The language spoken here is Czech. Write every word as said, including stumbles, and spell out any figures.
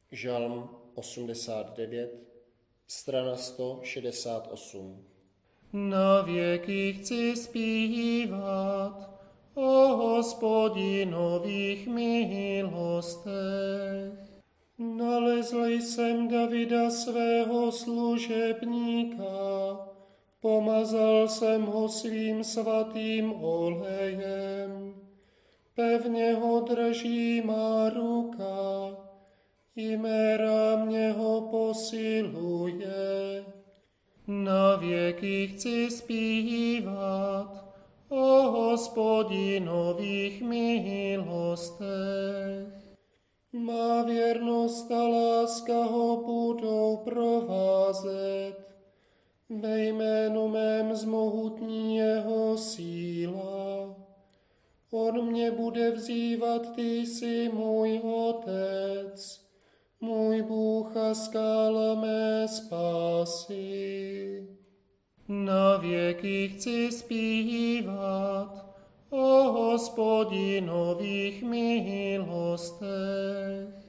Žalm osmdesát devět, strana sto šedesát osm. Na věky chci zpívat o Hospodinových milostech. Nalezl jsem Davida svého služebníka, pomazal jsem ho svým svatým olejem. Pevně ho drží má ruka, i mé rámě ho posiluje. Na věky chci zpívat o Hospodinových milostech. Má věrnost a láska ho budou provázet, ve jménu mém zmohutní jeho síla. On mě bude vzývat, ty jsi můj otec, můj Bůh a skála mé spásy. Na věky chci zpívat o Hospodinových milostech.